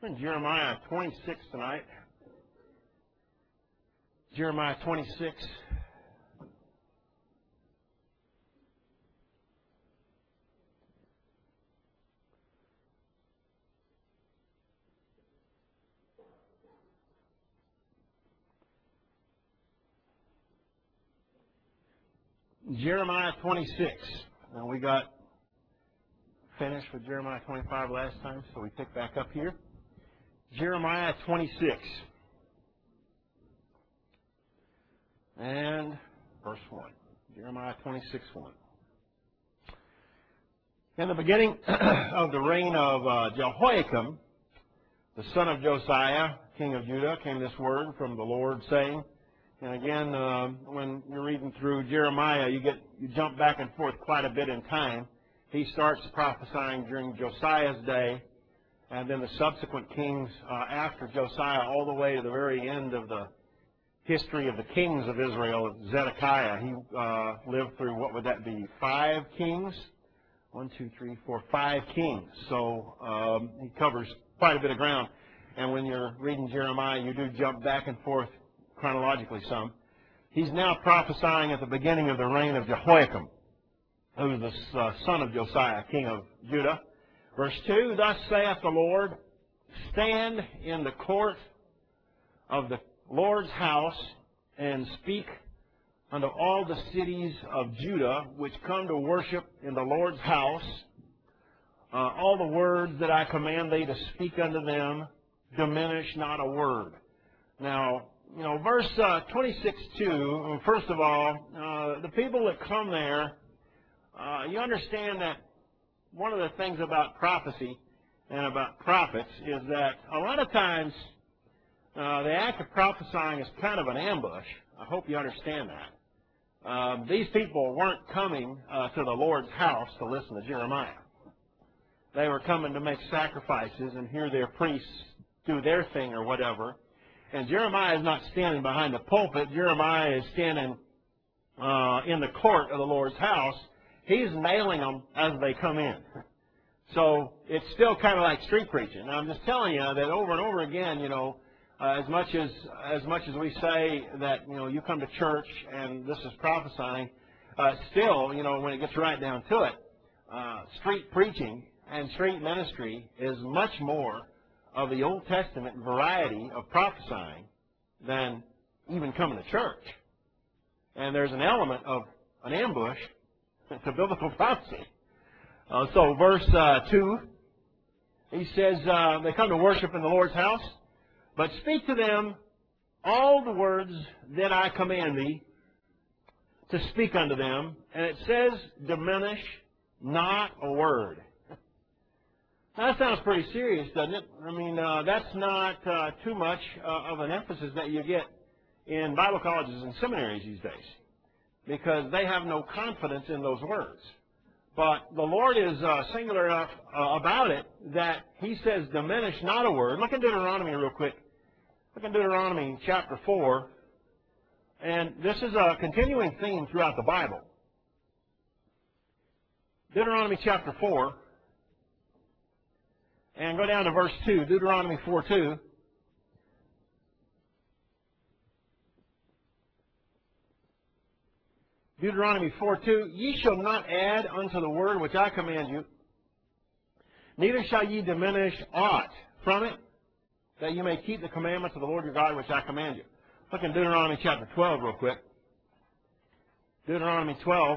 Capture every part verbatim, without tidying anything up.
We're in Jeremiah twenty-six tonight. Jeremiah twenty-six. Jeremiah twenty-six. Now we got finished with Jeremiah twenty-five last time, so we pick back up here. Jeremiah twenty-six. And verse one. Jeremiah twenty-six, one. In the beginning of the reign of uh, Jehoiakim, the son of Josiah, king of Judah, came this word from the Lord, saying, and again, uh, when you're reading through Jeremiah, you get you jump back and forth quite a bit in time. He starts prophesying during Josiah's day, and then the subsequent kings uh, after Josiah, all the way to the very end of the history of the kings of Israel, Zedekiah. He uh, lived through, what would that be, five kings? One, two, three, four, five kings. So um, he covers quite a bit of ground. And when you're reading Jeremiah, you do jump back and forth chronologically some. He's now prophesying at the beginning of the reign of Jehoiakim, who is the uh, son of Josiah, king of Judah. Verse two, thus saith the Lord, stand in the court of the Lord's house and speak unto all the cities of Judah which come to worship in the Lord's house, uh, all the words that I command thee to speak unto them, diminish not a word. Now, you know, verse uh, twenty-six two, first of all, uh, the people that come there, uh, you understand that one of the things about prophecy and about prophets is that a lot of times uh, the act of prophesying is kind of an ambush. I hope you understand that. Um, these people weren't coming uh, to the Lord's house to listen to Jeremiah. They were coming to make sacrifices and hear their priests do their thing or whatever. And Jeremiah is not standing behind the pulpit. Jeremiah is standing uh, in the court of the Lord's house. He's nailing them as they come in. So it's still kind of like street preaching. Now, I'm just telling you that over and over again, you know, uh, as much as as much as we say that, you know, you come to church and this is prophesying, uh, still, you know, when it gets right down to it, uh, street preaching and street ministry is much more of the Old Testament variety of prophesying than even coming to church. And there's an element of an ambush to biblical prophecy. Uh, so verse uh, two, he says, uh, they come to worship in the Lord's house, but speak to them all the words that I command thee to speak unto them. And it says, diminish not a word. Now, that sounds pretty serious, doesn't it? I mean, uh, that's not uh, too much uh, of an emphasis that you get in Bible colleges and seminaries these days, because they have no confidence in those words. But the Lord is uh, singular enough uh, about it that He says, diminish not a word. Look in Deuteronomy real quick. Look in Deuteronomy chapter four. And this is a continuing theme throughout the Bible. Deuteronomy chapter four. And go down to verse two, Deuteronomy four two. Deuteronomy four two, ye shall not add unto the word which I command you, neither shall ye diminish aught from it, that you may keep the commandments of the Lord your God which I command you. Look in Deuteronomy chapter twelve real quick. Deuteronomy twelve.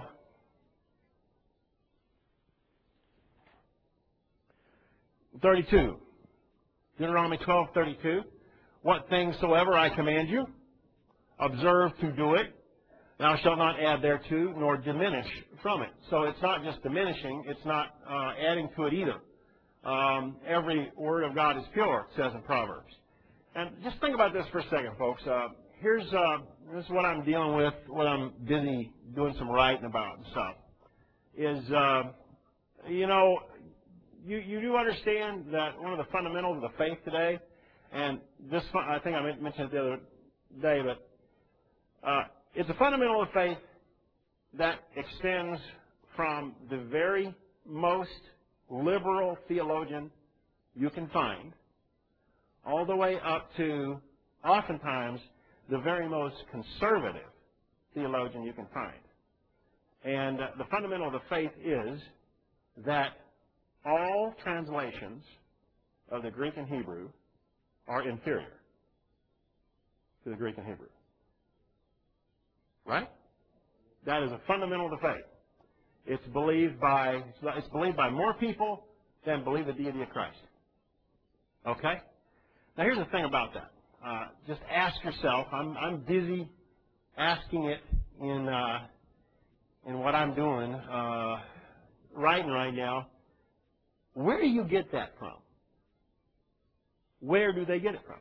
thirty-two. Deuteronomy twelve thirty-two. What things soever I command you, observe to do it. Thou shalt not add thereto, nor diminish from it. So it's not just diminishing, it's not uh, adding to it either. Um, every word of God is pure, it says in Proverbs. And just think about this for a second, folks. Uh, here's uh, this is what I'm dealing with, what I'm busy doing some writing about and stuff. Is, uh, you know, You, you do understand that one of the fundamentals of the faith today, and this, I think I mentioned it the other day, but uh, it's a fundamental of faith that extends from the very most liberal theologian you can find all the way up to, oftentimes, the very most conservative theologian you can find. And uh, the fundamental of the faith is that all translations of the Greek and Hebrew are inferior to the Greek and Hebrew. Right? That is a fundamental of the faith. It's believed by it's believed by more people than believe the deity of Christ. Okay? Now here's the thing about that. Uh, just ask yourself. I'm I'm busy asking it in uh, in what I'm doing, uh, writing right now. Where do you get that from? Where do they get it from?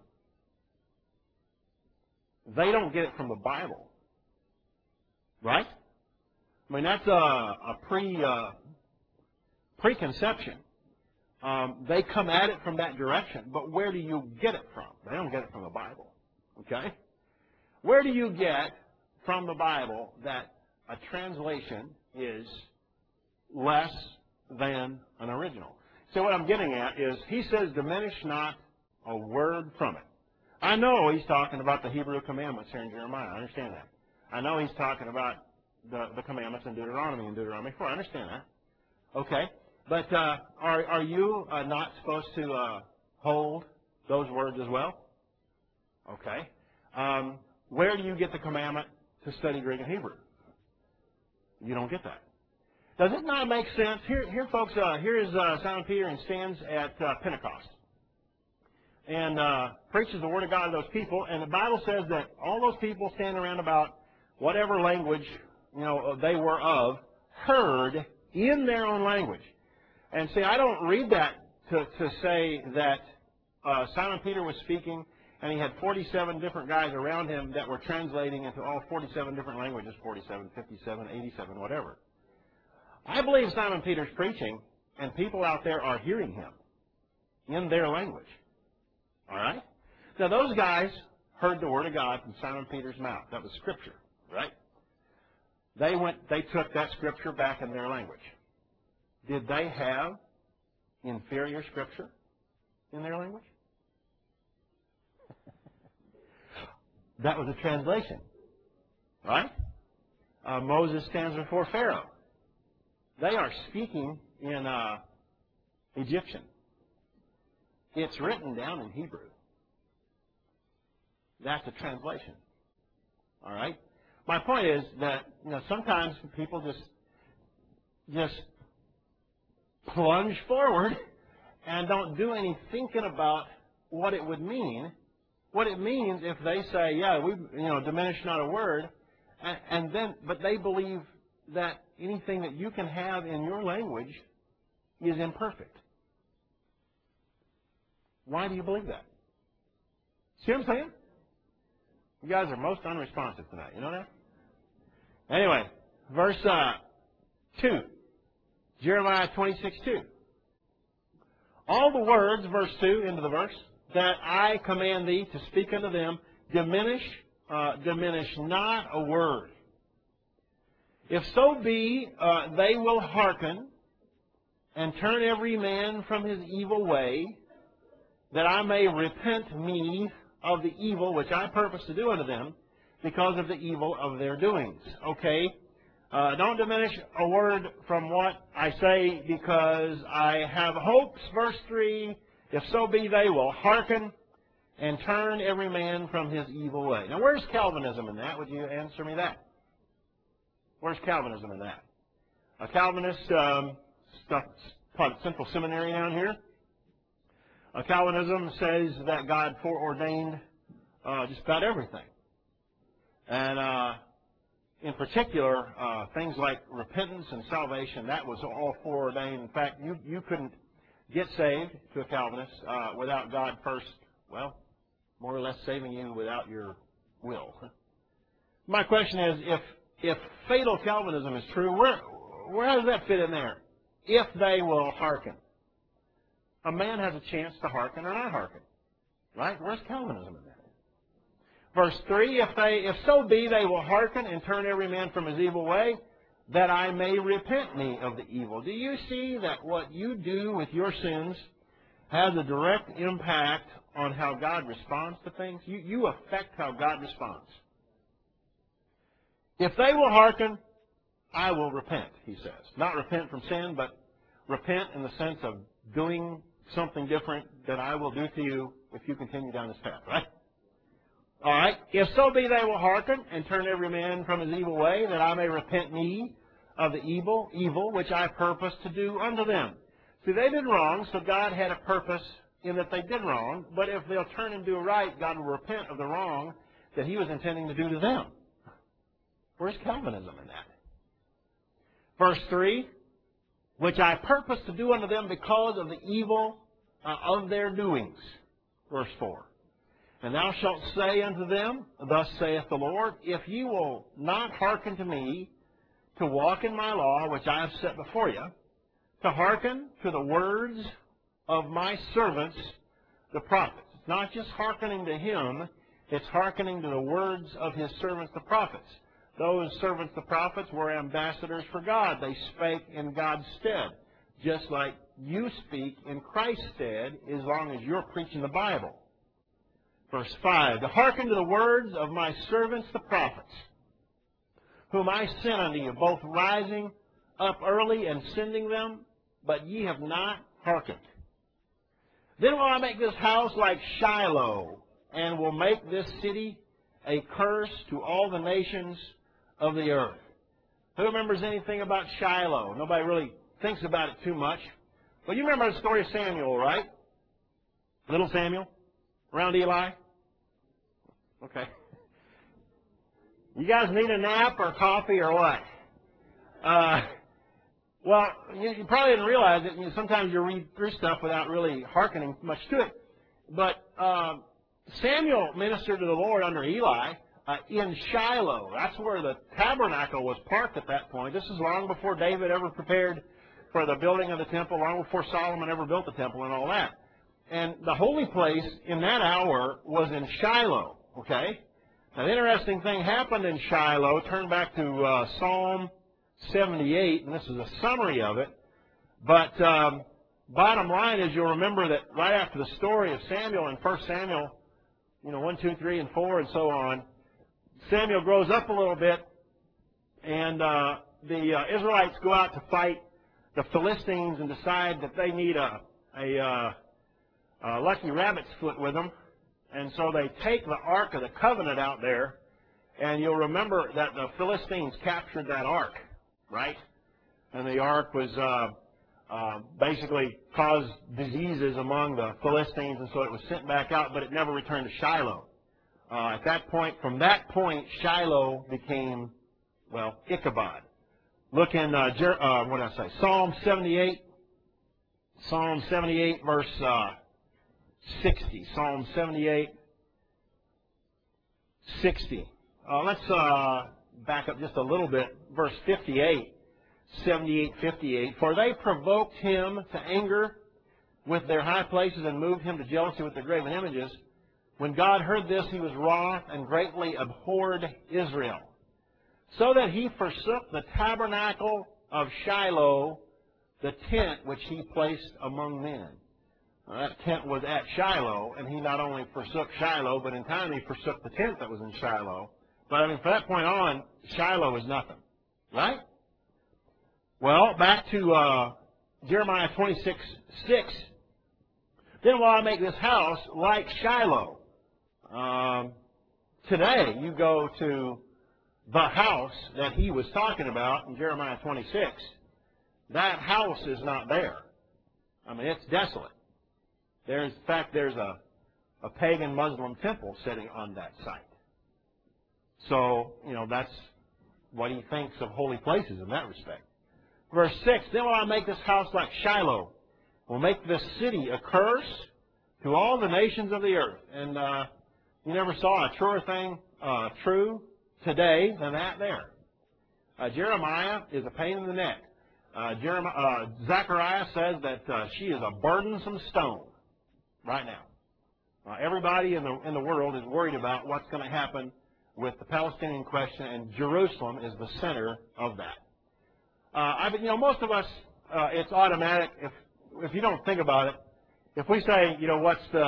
They don't get it from the Bible, right? I mean, that's a, a pre uh, preconception. Um, they come at it from that direction, but where do you get it from? They don't get it from the Bible, okay? Where do you get from the Bible that a translation is less than an original? So what I'm getting at is, he says, diminish not a word from it. I know he's talking about the Hebrew commandments here in Jeremiah. I understand that. I know he's talking about the, the commandments in Deuteronomy and Deuteronomy four. I understand that. Okay. But uh, are, are you uh, not supposed to uh, hold those words as well? Okay. Um, where do you get the commandment to study Greek and Hebrew? You don't get that. Does it not make sense? Here, here folks, uh, here is uh, Simon Peter and stands at uh, Pentecost and uh, preaches the Word of God to those people. And the Bible says that all those people standing around about whatever language, you know, they were of, heard in their own language. And see, I don't read that to, to say that uh, Simon Peter was speaking and he had forty-seven different guys around him that were translating into all forty-seven different languages, forty-seven, fifty-seven, eighty-seven, whatever. I believe Simon Peter's preaching, and people out there are hearing him in their language. All right? Now, those guys heard the Word of God from Simon Peter's mouth. That was Scripture, right? They went, they took that Scripture back in their language. Did they have inferior Scripture in their language? That was a translation, right? Uh, Moses stands before Pharaoh. They are speaking in uh, Egyptian. It's written down in Hebrew. That's a translation. All right? My point is that, you know, sometimes people just just plunge forward and don't do any thinking about what it would mean. What it means if they say, yeah, we, you know, diminish not a word, and, and then, but they believe that anything that you can have in your language is imperfect. Why do you believe that? See what I'm saying? You guys are most unresponsive tonight. You know that? Anyway, verse uh, two. Jeremiah twenty-six two. All the words, verse two, into the verse, that I command thee to speak unto them, diminish, uh, diminish not a word. If so be uh, they will hearken and turn every man from his evil way, that I may repent me of the evil which I purpose to do unto them, because of the evil of their doings. Okay? Uh, don't diminish a word from what I say, because I have hopes, verse three, if so be they will hearken and turn every man from his evil way. Now, where's Calvinism in that? Would you answer me that? Where's Calvinism in that? A Calvinist, um, stuff, Central Seminary down here. A Calvinism says that God foreordained uh, just about everything. And uh, in particular, uh, things like repentance and salvation, that was all foreordained. In fact, you, you couldn't get saved to a Calvinist uh, without God first, well, more or less saving you without your will. My question is, if if fatal Calvinism is true, where where does that fit in there? If they will hearken. A man has a chance to hearken or not hearken. Right? Where's Calvinism in that? Verse three, if they if so be they will hearken and turn every man from his evil way, that I may repent me of the evil. Do you see that what you do with your sins has a direct impact on how God responds to things. You, you affect how God responds. If they will hearken, I will repent, he says. Not repent from sin, but repent in the sense of doing something different that I will do to you if you continue down this path, right? All right. If so be they will hearken and turn every man from his evil way, that I may repent me of the evil, evil which I purpose to do unto them. See, they did wrong, so God had a purpose in that they did wrong. But if they'll turn and do right, God will repent of the wrong that he was intending to do to them. Where's Calvinism in that? Verse three, which I purpose to do unto them because of the evil uh, of their doings. Verse four. And thou shalt say unto them, thus saith the Lord, if ye will not hearken to me, to walk in my law, which I have set before you, to hearken to the words of my servants, the prophets. It's not just hearkening to him, it's hearkening to the words of his servants, the prophets. Those servants, the prophets, were ambassadors for God. They spake in God's stead, just like you speak in Christ's stead as long as you're preaching the Bible. Verse five, to hearken to the words of my servants, the prophets, whom I sent unto you, both rising up early and sending them, but ye have not hearkened. Then will I make this house like Shiloh, and will make this city a curse to all the nations of the earth. Who remembers anything about Shiloh? Nobody really thinks about it too much. Well, you remember the story of Samuel, right? Little Samuel? Around Eli? Okay. You guys need a nap or coffee or what? Uh, well, you, you probably didn't realize it. You know, sometimes you read through stuff without really hearkening much to it. But uh, Samuel ministered to the Lord under Eli uh, in Shiloh. That's where the tabernacle was parked at that point. This is long before David ever prepared for the building of the temple, long before Solomon ever built the temple and all that. And the holy place in that hour was in Shiloh, okay? Now, the interesting thing happened in Shiloh. Turn back to uh, Psalm seventy-eight, and this is a summary of it. But um, bottom line is you'll remember that right after the story of Samuel in First Samuel, you know, one, two, three, and four, and so on, Samuel grows up a little bit, and uh, the uh, Israelites go out to fight the Philistines and decide that they need a, a uh, Uh, lucky rabbit's foot with them, and so they take the Ark of the Covenant out there, and you'll remember that the Philistines captured that Ark, right? And the Ark was uh, uh, basically caused diseases among the Philistines, and so it was sent back out, but it never returned to Shiloh. Uh, at that point, from that point, Shiloh became, well, Ichabod. Look in, uh, Jer- uh, what did I say, Psalm seventy-eight, Psalm seventy-eight, verse Uh, sixty. Psalm seventy-eight, sixty. Uh, let's uh, back up just a little bit. Verse fifty-eight, seventy-eight, fifty-eight. For they provoked him to anger with their high places and moved him to jealousy with their graven images. When God heard this, he was wroth and greatly abhorred Israel, so that he forsook the tabernacle of Shiloh, the tent which he placed among men. Now, that tent was at Shiloh, and he not only forsook Shiloh, but in time he forsook the tent that was in Shiloh. But, I mean, from that point on, Shiloh is nothing. Right? Well, back to uh, Jeremiah twenty-six, six. Then will I make this house like Shiloh. Um, today, you go to the house that he was talking about in Jeremiah twenty-six. That house is not there. I mean, it's desolate. There's, in fact, there's a, a pagan Muslim temple sitting on that site. So, you know, that's what he thinks of holy places in that respect. Verse six, then will I make this house like Shiloh. Will make this city a curse to all the nations of the earth. And uh, you never saw a truer thing uh, true today than that there. Uh, Jeremiah is a pain in the neck. Uh, Jeremiah, uh, Zechariah says that uh, she is a burdensome stone. Right now. Uh, everybody in the, in the world is worried about what's going to happen with the Palestinian question, and Jerusalem is the center of that. Uh, I, you know, most of us, uh, it's automatic. If, if you don't think about it, if we say, you know, what's the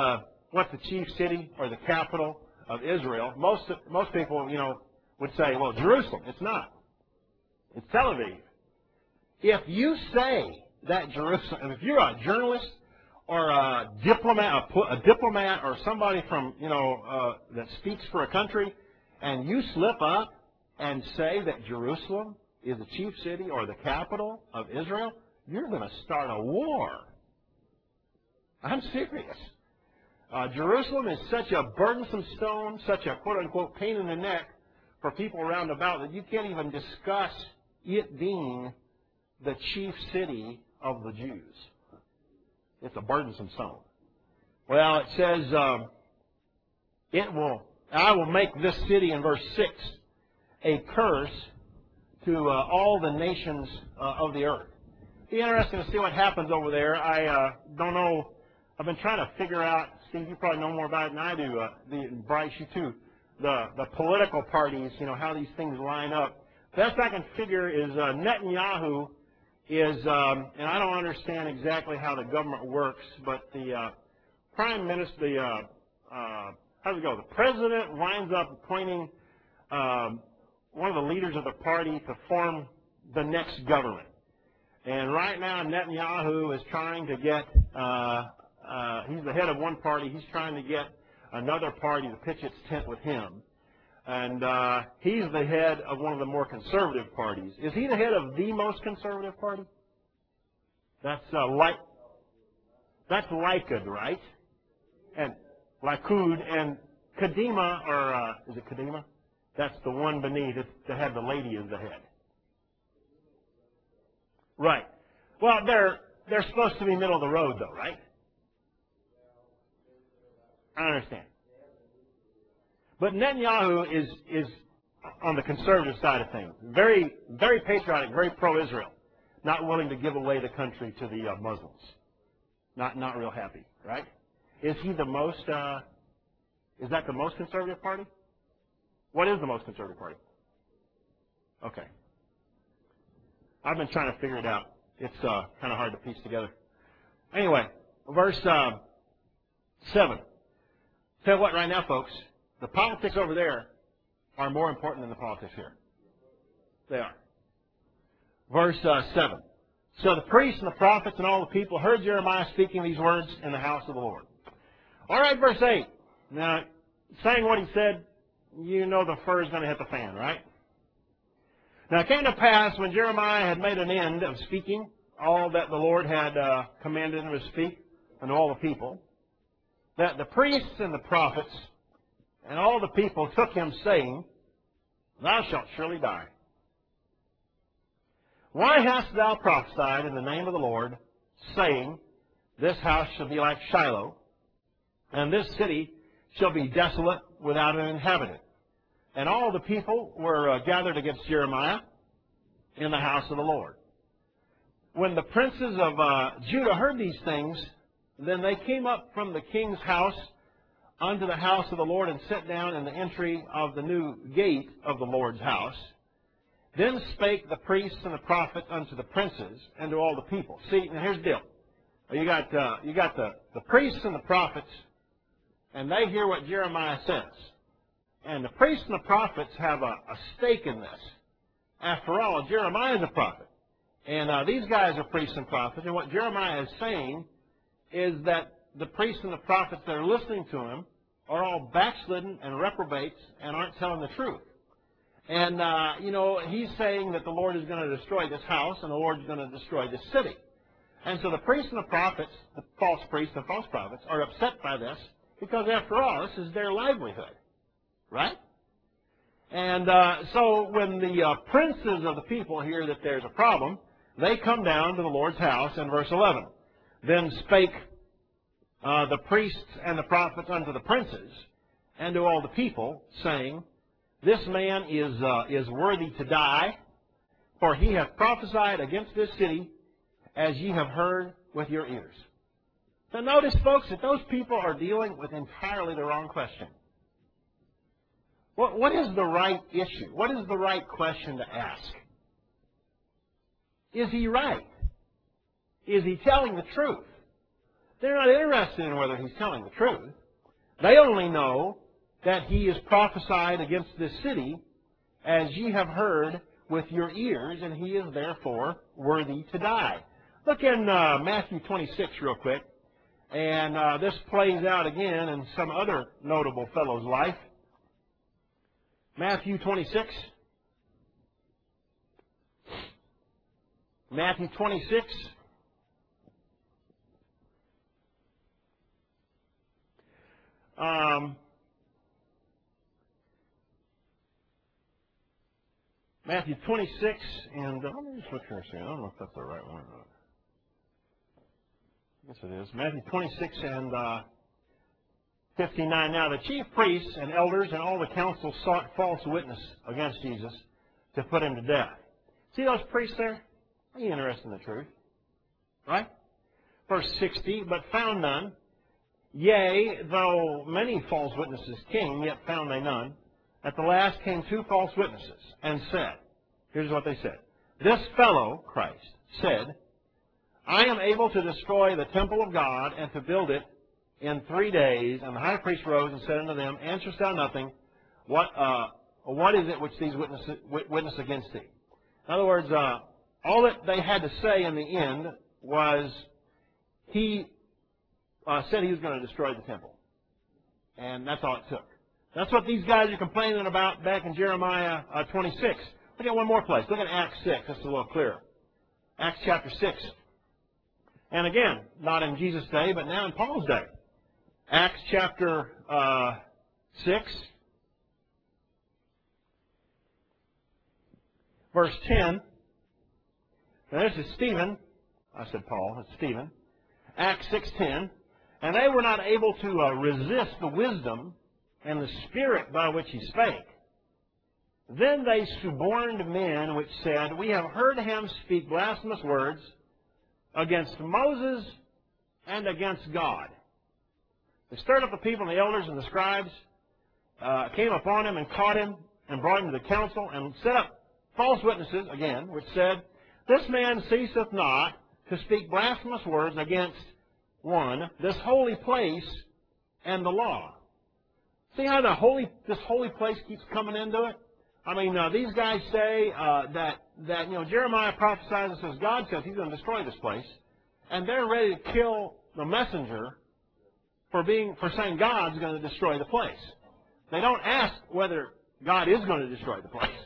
what's the chief city or the capital of Israel, most most people, you know, would say, well, Jerusalem. It's not. It's Tel Aviv. If you say that Jerusalem, if you're a journalist or a diplomat, a, a diplomat or somebody from, you know, uh, that speaks for a country, and you slip up and say that Jerusalem is the chief city or the capital of Israel, you're going to start a war. I'm serious. Uh, Jerusalem is such a burdensome stone, such a quote-unquote pain in the neck for people around about that you can't even discuss it being the chief city of the Jews. It's a burdensome stone. Well, it says, um, it will, I will make this city, in verse six, a curse to uh, all the nations uh, of the earth. Be interesting to see what happens over there. I uh, don't know. I've been trying to figure out, Steve, you probably know more about it than I do, uh, the, Bryce, you too, the, the political parties, you know, how these things line up. Best I can figure is uh, Netanyahu is, um, and I don't understand exactly how the government works, but the uh, prime minister, the, uh, uh, how does it go? The president winds up appointing um, one of the leaders of the party to form the next government. And right now, Netanyahu is trying to get, uh, uh, he's the head of one party, he's trying to get another party to pitch its tent with him. And uh, he's the head of one of the more conservative parties. Is he the head of the most conservative party? That's uh, like, that's Likud, right? And Likud and Kadima, or uh, is it Kadima? That's the one beneath it that had the lady as the head. Right. Well, they're they're supposed to be middle of the road, though, right? I understand. But Netanyahu is is on the conservative side of things. Very, very patriotic, very pro-Israel. Not willing to give away the country to the uh, Muslims. Not not real happy, right? Is he the most, uh, is that the most conservative party? What is the most conservative party? Okay. I've been trying to figure it out. It's uh, kind of hard to piece together. Anyway, verse uh, seven. Tell you what, right now, folks, the politics over there are more important than the politics here. They are. Verse uh, seven. So the priests and the prophets and all the people heard Jeremiah speaking these words in the house of the Lord. All right, verse eight. Now, saying what he said, you know the fur is going to hit the fan, right? Now it came to pass when Jeremiah had made an end of speaking all that the Lord had uh, commanded him to speak unto all the people, that the priests and the prophets and all the people took him, saying, Thou shalt surely die. Why hast thou prophesied in the name of the Lord, saying, This house shall be like Shiloh, and this city shall be desolate without an inhabitant? And all the people were uh, gathered against Jeremiah in the house of the Lord. When the princes of uh, Judah heard these things, then they came up from the king's house unto the house of the Lord, and sat down in the entry of the new gate of the Lord's house. Then spake the priests and the prophets unto the princes and to all the people. See, now here's the deal. You got, uh, you got the, the priests and the prophets, and they hear what Jeremiah says. And the priests and the prophets have a, a stake in this. After all, Jeremiah is a prophet. And uh, these guys are priests and prophets. And what Jeremiah is saying is that the priests and the prophets that are listening to him are all backslidden and reprobates and aren't telling the truth. And, uh, you know, he's saying that the Lord is going to destroy this house and the Lord is going to destroy this city. And so the priests and the prophets, the false priests and false prophets, are upset by this because, after all, this is their livelihood. Right? And uh, so when the uh, princes of the people hear that there's a problem, they come down to the Lord's house in verse eleven. Then spake uh, the priests and the prophets unto the princes and to all the people, saying, This man is, uh, is worthy to die, for he hath prophesied against this city, as ye have heard with your ears. So notice, folks, that those people are dealing with entirely the wrong question. What, what is the right issue? What is the right question to ask? Is he right? Is he telling the truth? They're not interested in whether he's telling the truth. They only know that he is prophesied against this city, as ye have heard with your ears, and he is therefore worthy to die. Look in uh, Matthew twenty-six real quick, and uh, this plays out again in some other notable fellow's life. Matthew twenty-six. Matthew twenty-six. Um, Matthew twenty-six, and uh, let me just look here and see. I don't know if that's the right one or not. Yes, it is. Matthew twenty-six and uh, fifty-nine. Now the chief priests and elders and all the council sought false witness against Jesus to put him to death. See those priests there? Are you interested in the truth? Right? Verse sixty, but found none. Yea, though many false witnesses came, yet found they none. At the last came two false witnesses, and said, here's what they said. This fellow, Christ, said, I am able to destroy the temple of God and to build it in three days. And the high priest rose and said unto them, Answerest thou nothing? What uh, what is it which these witness, witness against thee? In other words, uh, all that they had to say in the end was, he uh, said he was going to destroy the temple. And that's all it took. That's what these guys are complaining about back in Jeremiah uh, twenty-six. Look at one more place. Look at Acts six. That's a little clearer. Acts chapter six. And again, not in Jesus' day, but now in Paul's day. Acts chapter uh, six, verse ten. Now this is Stephen. I said Paul. It's Stephen. Acts six ten. And they were not able to uh, resist the wisdom and the spirit by which he spake. Then they suborned men which said, We have heard him speak blasphemous words against Moses and against God. They stirred up the people and the elders and the scribes, uh, came upon him and caught him and brought him to the council and set up false witnesses, again, which said, This man ceaseth not to speak blasphemous words against, one, this holy place and the law. See how the holy, this holy place keeps coming into it? I mean, uh, these guys say uh, that, that, you know, Jeremiah prophesies and says, God says he's going to destroy this place. And they're ready to kill the messenger for being, for saying God's going to destroy the place. They don't ask whether God is going to destroy the place.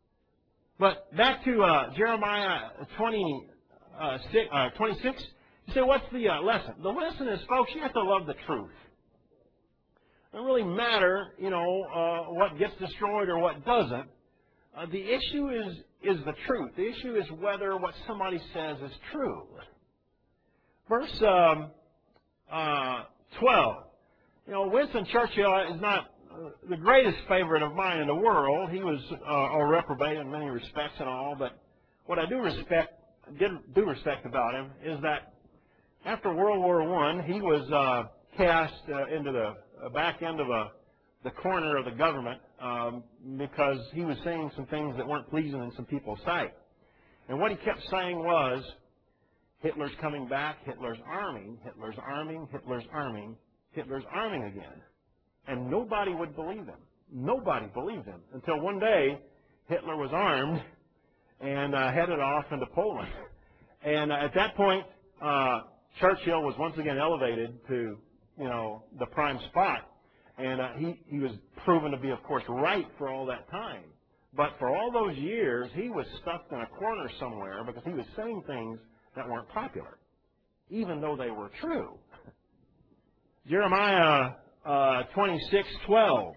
But back to uh, Jeremiah twenty, uh, six, uh, twenty-six, you say, what's the uh, lesson? The lesson is, folks, you have to love the truth. It doesn't really matter, you know, uh, what gets destroyed or what doesn't. Uh, the issue is, is the truth. The issue is whether what somebody says is true. Verse um, uh, twelve. You know, Winston Churchill is not uh, the greatest favorite of mine in the world. He was uh, a reprobate in many respects and all, but what I do respect, did, do respect about him is that after World War One, he was uh, cast uh, into the uh, back end of a, the corner of the government um, because he was saying some things that weren't pleasing in some people's sight. And what he kept saying was, Hitler's coming back, Hitler's arming, Hitler's arming, Hitler's arming, Hitler's arming again. And nobody would believe him. Nobody believed him until one day Hitler was armed and uh, headed off into Poland. And uh, at that point, uh, Churchill was once again elevated to, you know, the prime spot. And uh, he, he was proven to be, of course, right for all that time. But for all those years, he was stuck in a corner somewhere because he was saying things that weren't popular, even though they were true. Jeremiah uh, twenty-six twelve.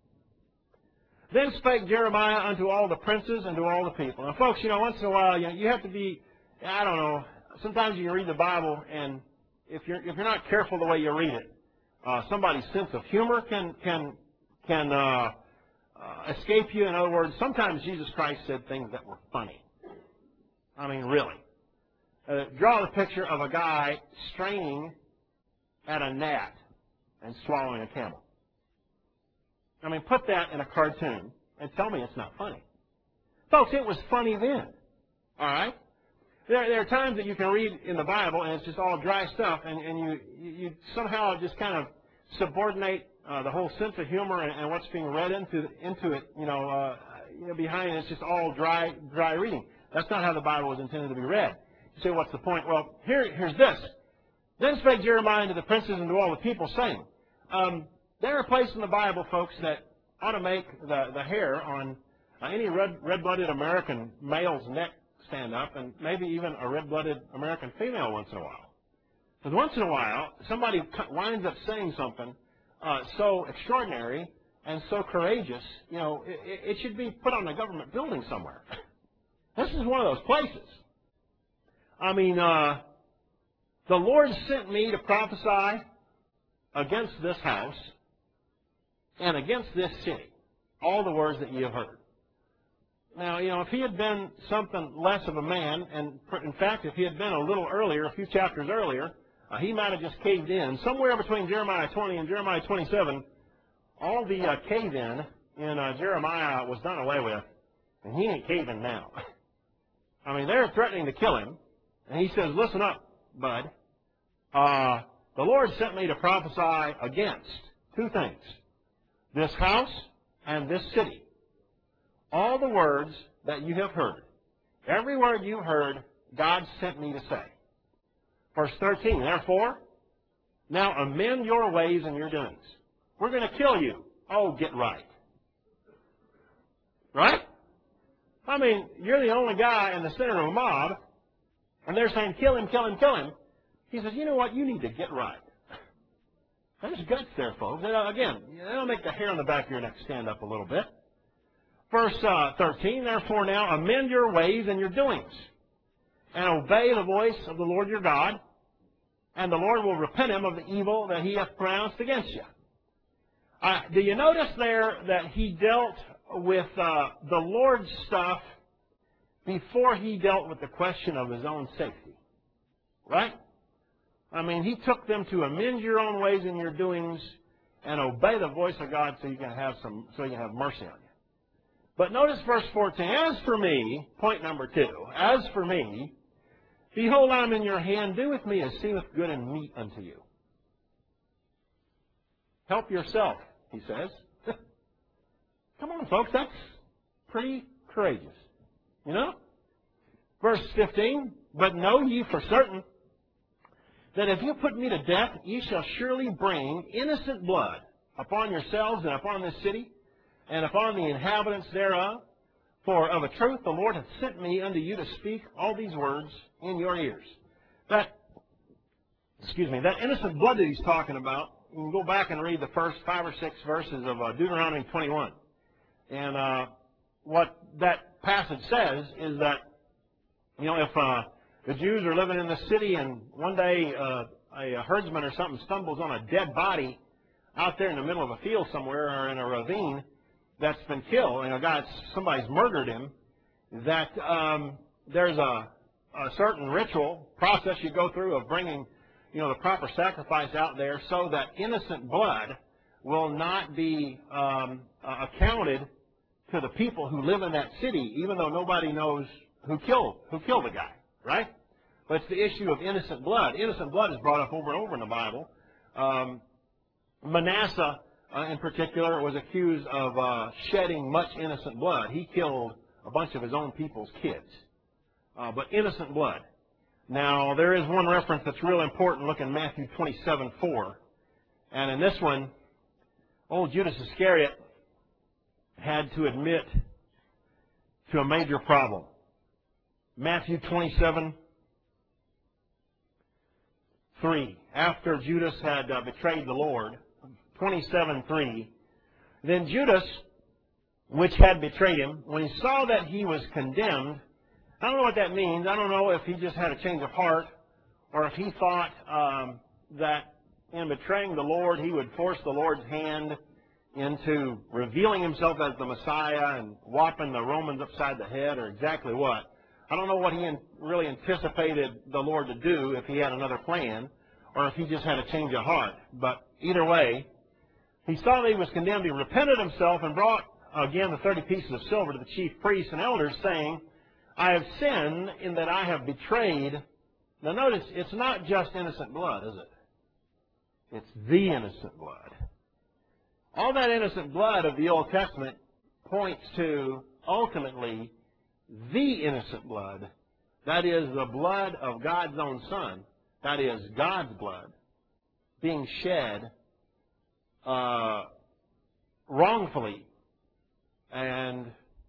Then spake Jeremiah unto all the princes and to all the people. Now, folks, you know, once in a while, you, know, you have to be, I don't know, sometimes you can read the Bible, and if you're, if you're not careful the way you read it, uh, somebody's sense of humor can, can, can uh, uh, escape you. In other words, sometimes Jesus Christ said things that were funny. I mean, really. Uh, draw the picture of a guy straining at a gnat and swallowing a camel. I mean, put that in a cartoon and tell me it's not funny. Folks, it was funny then. All right? There, there are times that you can read in the Bible and it's just all dry stuff, and, and you, you somehow just kind of subordinate uh, the whole sense of humor and, and what's being read into into it, you know, uh, you know, behind it, it's just all dry dry reading. That's not how the Bible was intended to be read. You say, what's the point? Well, here here's this. Then spake Jeremiah unto the princes and to all the people, saying, um, there are places in the Bible, folks, that ought to make the, the hair on uh, any red, red-blooded American male's neck stand up, and maybe even a red-blooded American female once in a while. Because once in a while, somebody winds up saying something uh, so extraordinary and so courageous, you know, it, it should be put on a government building somewhere. This is one of those places. I mean, uh, the Lord sent me to prophesy against this house and against this city, all the words that ye have heard. Now, you know, if he had been something less of a man, and in fact, if he had been a little earlier, a few chapters earlier, uh, he might have just caved in. Somewhere between Jeremiah twenty and Jeremiah twenty-seven, all the uh, cave-in in uh, Jeremiah was done away with, and he ain't caving now. I mean, they're threatening to kill him, and he says, listen up, bud. Uh, the Lord sent me to prophesy against two things, this house and this city. All the words that you have heard, every word you heard, God sent me to say. Verse thirteen, therefore, now amend your ways and your doings. We're going to kill you. Oh, get right. Right? I mean, you're the only guy in the center of a mob, and they're saying, kill him, kill him, kill him. He says, you know what? You need to get right. There's guts there, folks. And, uh, again, that'll make the hair on the back of your neck stand up a little bit. Verse uh, thirteen, therefore now amend your ways and your doings, and obey the voice of the Lord your God, and the Lord will repent him of the evil that he hath pronounced against you. Uh, do you notice there that he dealt with uh, the Lord's stuff before he dealt with the question of his own safety? Right? I mean, he took them to amend your own ways and your doings and obey the voice of God so you can have some, so you can have mercy on you. But notice verse fourteen, as for me, point number two, as for me, behold, I am in your hand, do with me as seemeth good and meet unto you. Help yourself, he says. Come on, folks, that's pretty courageous. You know? Verse fifteen, but know ye for certain that if you put me to death, ye shall surely bring innocent blood upon yourselves and upon this city, and upon the inhabitants thereof. For of a truth the Lord hath sent me unto you to speak all these words in your ears. That, excuse me, that innocent blood that he's talking about, you can go back and read the first five or six verses of uh, Deuteronomy twenty-one. And uh, what that passage says is that, you know, if uh, the Jews are living in the city and one day uh, a herdsman or something stumbles on a dead body out there in the middle of a field somewhere or in a ravine that's been killed, and a guy, somebody's murdered him, that um, there's a, a certain ritual process you go through of bringing, you know, the proper sacrifice out there so that innocent blood will not be um, uh, accounted to the people who live in that city, even though nobody knows who killed who killed the guy, right? But it's the issue of innocent blood. Innocent blood is brought up over and over in the Bible. Um, Manasseh, Uh, in particular, was accused of uh, shedding much innocent blood. He killed a bunch of his own people's kids. Uh, but innocent blood. Now, there is one reference that's real important. Look in Matthew twenty-seven four. And in this one, old Judas Iscariot had to admit to a major problem. Matthew twenty-seven three. After Judas had uh, betrayed the Lord, twenty-seven three, then Judas, which had betrayed him, when he saw that he was condemned, I don't know what that means. I don't know if he just had a change of heart or if he thought um, that in betraying the Lord, he would force the Lord's hand into revealing himself as the Messiah and whopping the Romans upside the head, or exactly what. I don't know what he really anticipated the Lord to do, if he had another plan or if he just had a change of heart. But either way, he saw that he was condemned. He repented himself and brought again the thirty pieces of silver to the chief priests and elders, saying, I have sinned in that I have betrayed. Now notice, it's not just innocent blood, is it? It's the innocent blood. All that innocent blood of the Old Testament points to, ultimately, the innocent blood. That is, the blood of God's own Son. That is, God's blood being shed uh, wrongfully, and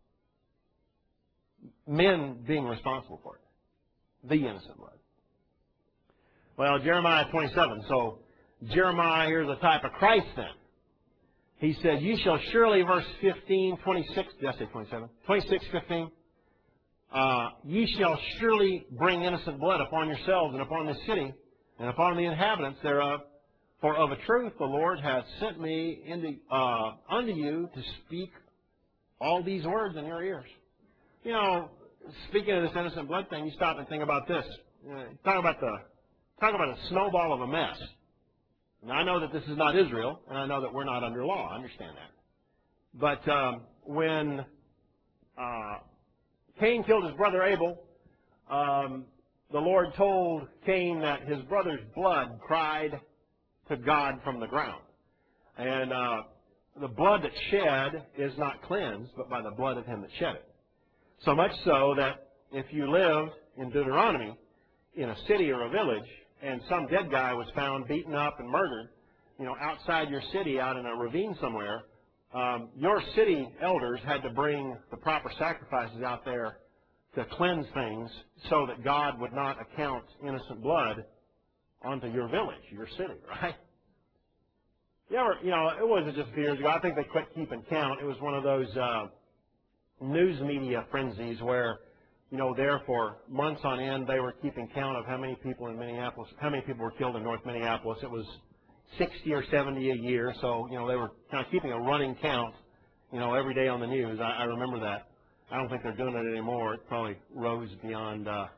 men being responsible for it. The innocent blood. Well, Jeremiah twenty-seven. So, Jeremiah here's a type of Christ then. He said, "You shall surely," verse fifteen, twenty-six, did I say twenty-seven? twenty-six, fifteen. Uh, "Ye shall surely bring innocent blood upon yourselves and upon this city and upon the inhabitants thereof. For of a truth the Lord hath sent me into, uh, unto you to speak all these words in your ears." You know, speaking of this innocent blood thing, you stop and think about this. You know, talk about the talk about a snowball of a mess. Now, I know that this is not Israel, and I know that we're not under law. I understand that. But um, when uh, Cain killed his brother Abel, um, the Lord told Cain that his brother's blood cried to God from the ground. And uh, the blood that's shed is not cleansed, but by the blood of him that shed it. So much so that if you lived in Deuteronomy in a city or a village, and some dead guy was found beaten up and murdered, you know, outside your city, out in a ravine somewhere, um, your city elders had to bring the proper sacrifices out there to cleanse things so that God would not account innocent blood onto your village, your city, right? You ever, you know, it wasn't just a few years ago. I think they quit keeping count. It was one of those uh, news media frenzies where, you know, there for months on end, they were keeping count of how many people in Minneapolis, how many people were killed in North Minneapolis. It was sixty or seventy a year, so, you know, they were kind of keeping a running count, you know, every day on the news. I, I remember that. I don't think they're doing it anymore. It probably rose beyond, uh,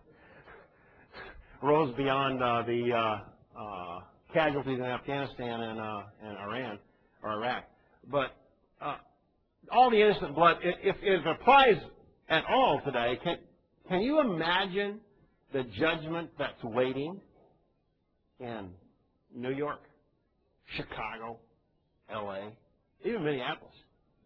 rose beyond uh, the uh, uh, casualties in Afghanistan and, uh, and Iran or Iraq. But uh, all the innocent blood, if, if it applies at all today, can, can you imagine the judgment that's waiting in New York, Chicago, L A, even Minneapolis?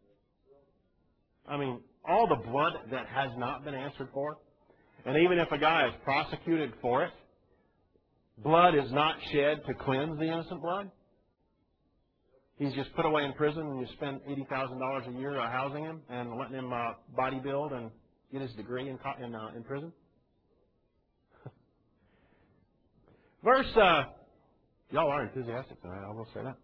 I mean, all the blood that has not been answered for, and even if a guy is prosecuted for it, blood is not shed to cleanse the innocent blood. He's just put away in prison, and you spend eighty thousand dollars a year uh, housing him and letting him uh, body build and get his degree in in, uh, in prison. Verse, uh, y'all are enthusiastic tonight. I will say that.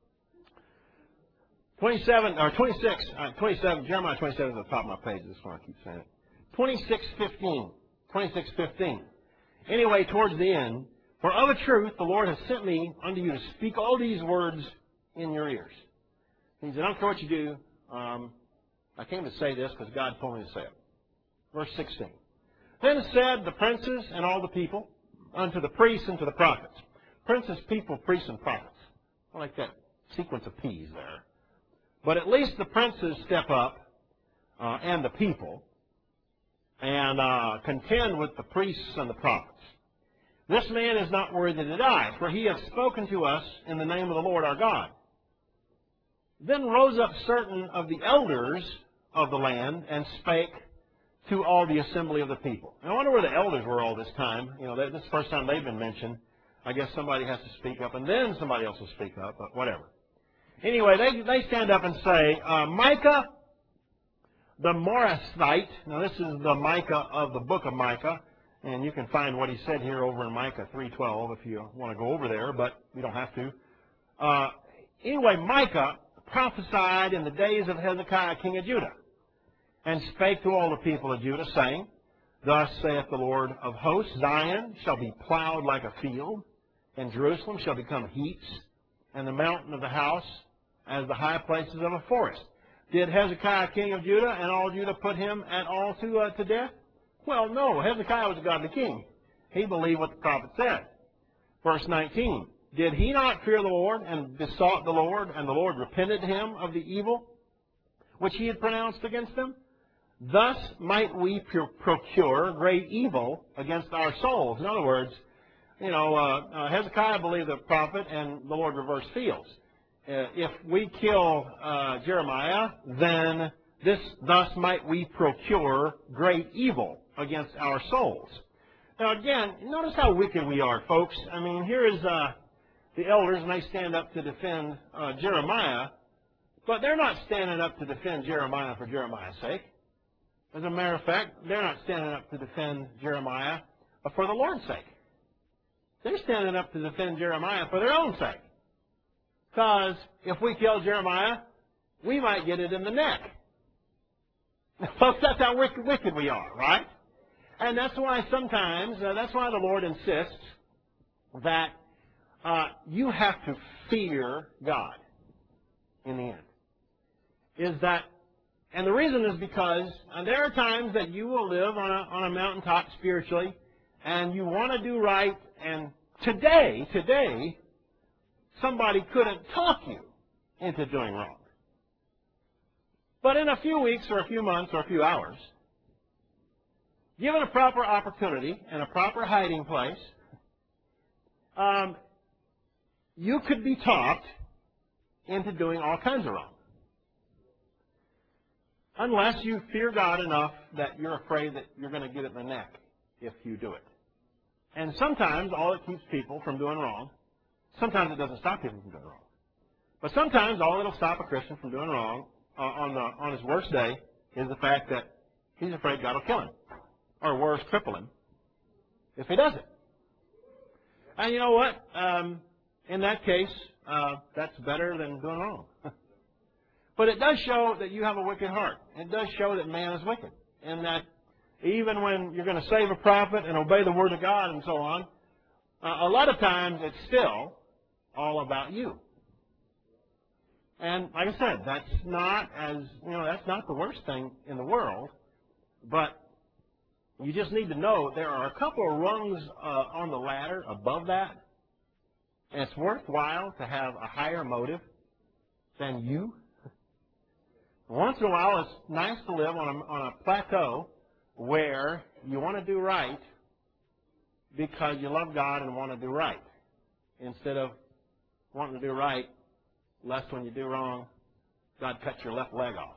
twenty-seven or twenty-six, uh, twenty-seven. Jeremiah twenty-seven is at the top of my page. That's why I keep saying it. twenty-six fifteen. twenty-six fifteen. Anyway, towards the end, "For of a truth the Lord has sent me unto you to speak all these words in your ears." He said, "I don't care what you do. Um, I came to say this because God told me to say it." Verse sixteen. "Then said the princes and all the people unto the priests and to the prophets." Princes, people, priests, and prophets. I like that sequence of P's there. But at least the princes step up, uh, and the people, and uh, contend with the priests and the prophets. "This man is not worthy to die, for he hath spoken to us in the name of the Lord our God." Then rose up certain of the elders of the land and spake to all the assembly of the people. And I wonder where the elders were all this time. You know, this is the first time they've been mentioned. I guess somebody has to speak up, and then somebody else will speak up, but whatever. Anyway, they, they stand up and say, uh, "Micah the Morasthite," now this is the Micah of the book of Micah, and you can find what he said here over in Micah three twelve if you want to go over there, but you don't have to. Uh, anyway, Micah prophesied in the days of Hezekiah, king of Judah, and spake to all the people of Judah, saying, "Thus saith the Lord of hosts, Zion shall be plowed like a field, and Jerusalem shall become heaps, and the mountain of the house as the high places of a forest." Did Hezekiah, king of Judah, and all Judah put him at all to, uh, to death? Well, no. Hezekiah was a godly king. He believed what the prophet said. Verse nineteen. "Did he not fear the Lord, and besought the Lord, and the Lord repented him of the evil which he had pronounced against them? Thus might we procure great evil against our souls." In other words, you know, uh, uh, Hezekiah believed the prophet, and the Lord reversed fields. uh, if we kill uh, Jeremiah, then this thus might we procure great evil against our souls. Now again, notice how wicked we are, folks. I mean, here is uh, the elders, and they stand up to defend uh, Jeremiah, but they're not standing up to defend Jeremiah for Jeremiah's sake. As a matter of fact, they're not standing up to defend Jeremiah for the Lord's sake. They're standing up to defend Jeremiah for their own sake. Because if we kill Jeremiah, we might get it in the neck. Folks, that's how wicked, wicked we are, right? And that's why sometimes, uh, that's why the Lord insists that uh, you have to fear God in the end. Is that, and the reason is because uh, there are times that you will live on a, on a mountaintop spiritually, and you want to do right, and today, today, somebody couldn't talk you into doing wrong. But in a few weeks or a few months or a few hours, given a proper opportunity and a proper hiding place, um, you could be talked into doing all kinds of wrong. Unless you fear God enough that you're afraid that you're going to get it in the neck if you do it. And sometimes all it keeps people from doing wrong, sometimes it doesn't stop people from doing wrong. But sometimes all it'll stop a Christian from doing wrong uh, on, the, on his worst day is the fact that he's afraid God will kill him. Or worse, cripple him if he does it. And you know what? Um, in that case, uh, that's better than doing wrong. But it does show that you have a wicked heart. It does show that man is wicked. And that even when you're going to save a prophet and obey the word of God and so on, uh, a lot of times it's still all about you. And like I said, that's not as, you know, that's not the worst thing in the world. But you just need to know there are a couple of rungs uh, on the ladder above that. And it's worthwhile to have a higher motive than you. Once in a while, it's nice to live on a, on a plateau where you want to do right because you love God and want to do right, instead of wanting to do right, lest when you do wrong, God cuts your left leg off.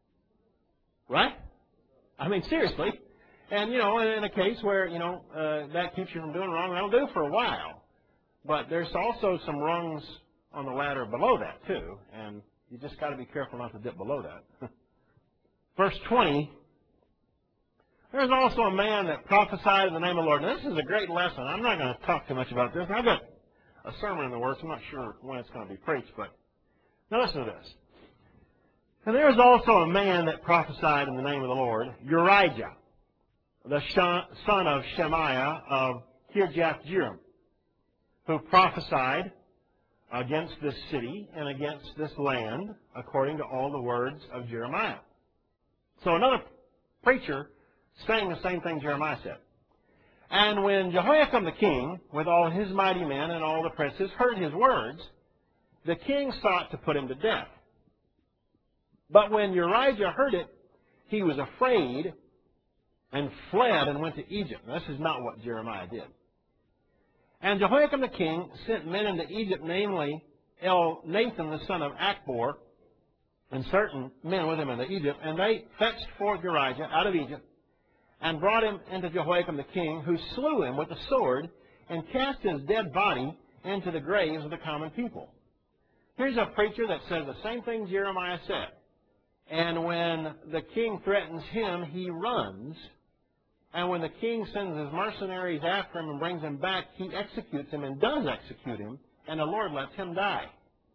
Right? I mean, seriously. And, you know, in a case where, you know, uh, that keeps you from doing wrong, that'll do for a while. But there's also some rungs on the ladder below that, too. And you just got to be careful not to dip below that. Verse twenty, there's also a man that prophesied in the name of the Lord. Now, this is a great lesson. I'm not going to talk too much about this. I've got a sermon in the works. I'm not sure when it's going to be preached, but now listen to this. And there is also a man that prophesied in the name of the Lord, Urijah, the son of Shemaiah of Kirjath-Jearim, who prophesied against this city and against this land, according to all the words of Jeremiah. So another preacher saying the same thing Jeremiah said. And when Jehoiakim the king, with all his mighty men and all the princes, heard his words, the king sought to put him to death. But when Urijah heard it, he was afraid and fled and went to Egypt. Now, this is not what Jeremiah did. And Jehoiakim the king sent men into Egypt, namely Elnathan the son of Achbor, and certain men with him into Egypt, and they fetched forth Urijah out of Egypt, and brought him into Jehoiakim the king, who slew him with the sword, and cast his dead body into the graves of the common people. Here's a preacher that says the same thing Jeremiah said. And when the king threatens him, he runs. And when the king sends his mercenaries after him and brings him back, he executes him and does execute him, and the Lord lets him die.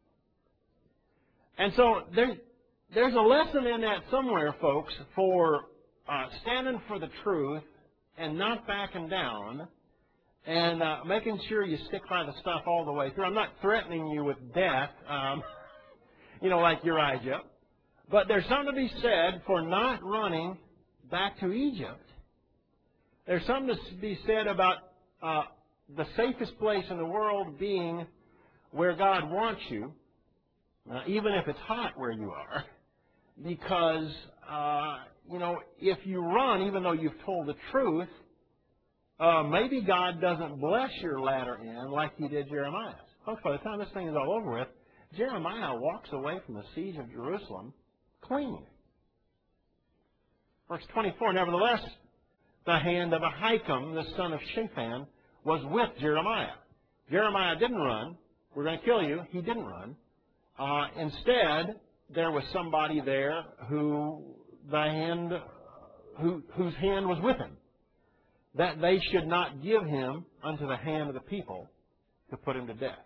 And so there's, there's a lesson in that somewhere, folks, for uh, standing for the truth and not backing down and uh, making sure you stick by the stuff all the way through. I'm not threatening you with death, um, you know, like Urijah. But there's something to be said for not running back to Egypt. There's something to be said about uh, the safest place in the world being where God wants you, uh, even if it's hot where you are. Because, uh, you know, if you run, even though you've told the truth, uh, maybe God doesn't bless your latter end like he did Jeremiah's. Folks, by the time this thing is all over with, Jeremiah walks away from the siege of Jerusalem clean. Verse twenty-four, nevertheless, the hand of Ahikam, the son of Shaphan, was with Jeremiah. Jeremiah didn't run. We're going to kill you. He didn't run. Uh, instead, there was somebody there who the hand, who, whose hand was with him, that they should not give him unto the hand of the people to put him to death.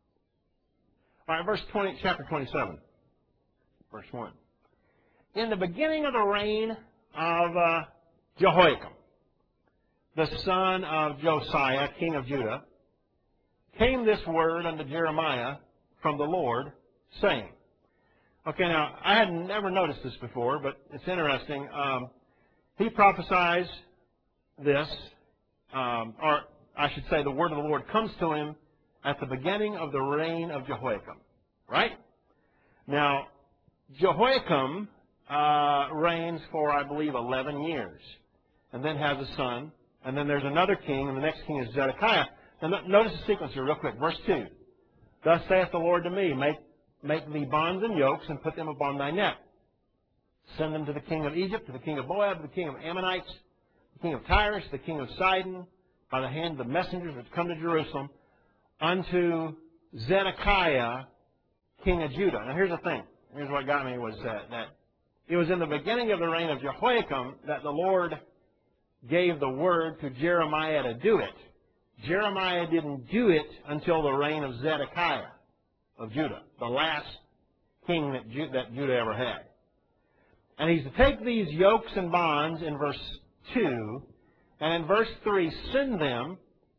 All right, verse twenty, chapter twenty-seven, verse one. In the beginning of the reign of uh, Jehoiakim, the son of Josiah, king of Judah, came this word unto Jeremiah from the Lord, saying. Okay, now, I had never noticed this before, but it's interesting. Um, he prophesies this, um, or I should say the word of the Lord comes to him at the beginning of the reign of Jehoiakim, right? Now, Jehoiakim uh, reigns for, I believe, eleven years, and then has a son, and then there's another king, and the next king is Zedekiah. Now, notice the sequence here real quick. Verse two. Thus saith the Lord to me, make, make thee bonds and yokes, and put them upon thy neck. Send them to the king of Egypt, to the king of Moab, to the king of Ammonites, the king of Tyrus, the king of Sidon, by the hand of the messengers which come to Jerusalem, unto Zedekiah, king of Judah. Now, here's the thing. Here's what got me was that, that it was in the beginning of the reign of Jehoiakim that the Lord gave the word to Jeremiah to do it. Jeremiah didn't do it until the reign of Zedekiah of Judah, the last king that, Ju that Judah ever had. And he's to take these yokes and bonds in verse two, and in verse three, send them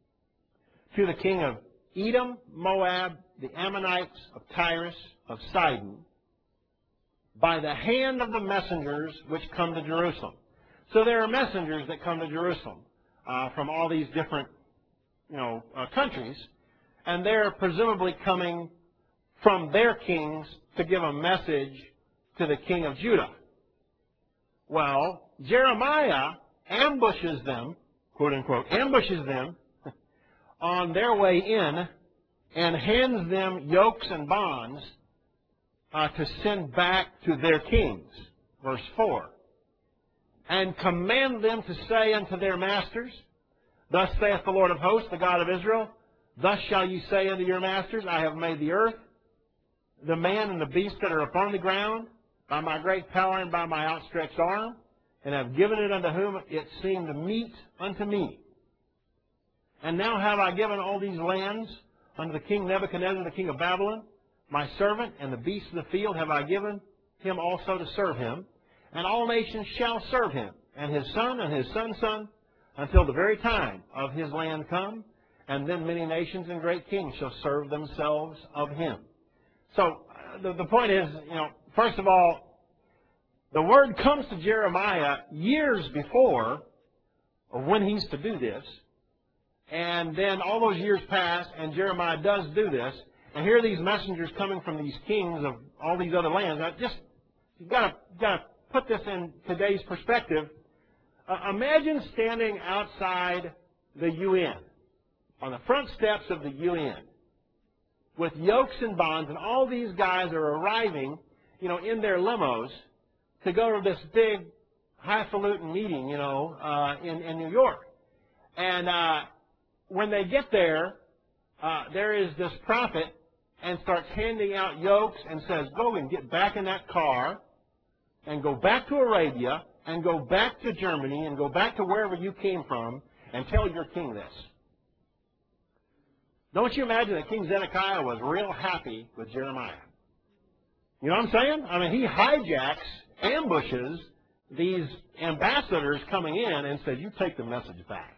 to the king of Edom, Moab, the Ammonites, of Tyrus, of Sidon, by the hand of the messengers which come to Jerusalem. So there are messengers that come to Jerusalem uh, from all these different you know, uh, countries, and they're presumably coming from their kings to give a message to the king of Judah. Well, Jeremiah ambushes them, quote unquote, ambushes them on their way in and hands them yokes and bonds uh, to send back to their kings. Verse four. And command them to say unto their masters, Thus saith the Lord of hosts, the God of Israel, Thus shall you say unto your masters, I have made the earth, the man and the beast that are upon the ground, by my great power and by my outstretched arm, and have given it unto whom it seemed meet unto me. And now have I given all these lands unto the king Nebuchadnezzar, the king of Babylon, my servant, and the beasts of the field have I given him also to serve him. And all nations shall serve him, and his son and his son's son, until the very time of his land come, and then many nations and great kings shall serve themselves of him. So uh, the, the point is, you know, first of all, the word comes to Jeremiah years before of when he's to do this, and then all those years pass, and Jeremiah does do this, and here are these messengers coming from these kings of all these other lands. Now, just you've got to got to put this in today's perspective. Uh, imagine standing outside the U N, on the front steps of the U N, with yokes and bonds, and all these guys are arriving, you know, in their limos to go to this big, highfalutin meeting, you know, uh, in, in New York. And uh, when they get there, uh, there is this prophet and starts handing out yokes and says, go and get back in that car and go back to Arabia and go back to Germany and go back to wherever you came from and tell your king this. Don't you imagine that King Zedekiah was real happy with Jeremiah? You know what I'm saying? I mean, he hijacks, ambushes these ambassadors coming in and says, you take the message back.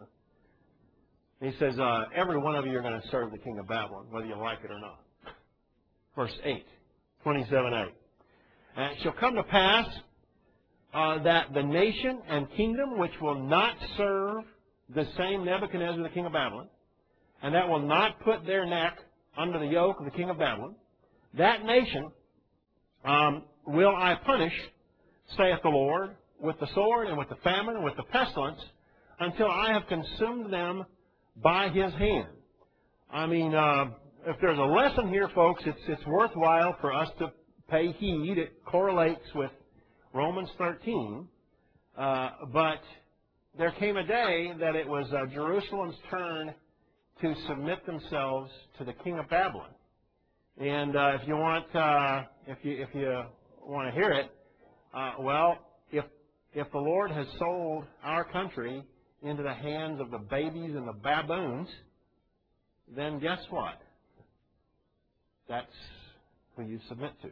He says, uh, every one of you are going to serve the king of Babylon, whether you like it or not. Verse eight, twenty-seven eight. And it shall come to pass uh, that the nation and kingdom which will not serve the same Nebuchadnezzar, the king of Babylon, and that will not put their neck under the yoke of the king of Babylon, that nation um, will I punish, saith the Lord, with the sword and with the famine and with the pestilence, until I have consumed them by his hand. I mean, uh, if there's a lesson here, folks, it's, it's worthwhile for us to pay heed. It correlates with Romans thirteen. Uh, but there came a day that it was uh, Jerusalem's turn to submit themselves to the king of Babylon. And uh, if you want, uh, if you if you want to hear it, uh, well, if if the Lord has sold our country into the hands of the babies and the baboons, then guess what? That's who you submit to.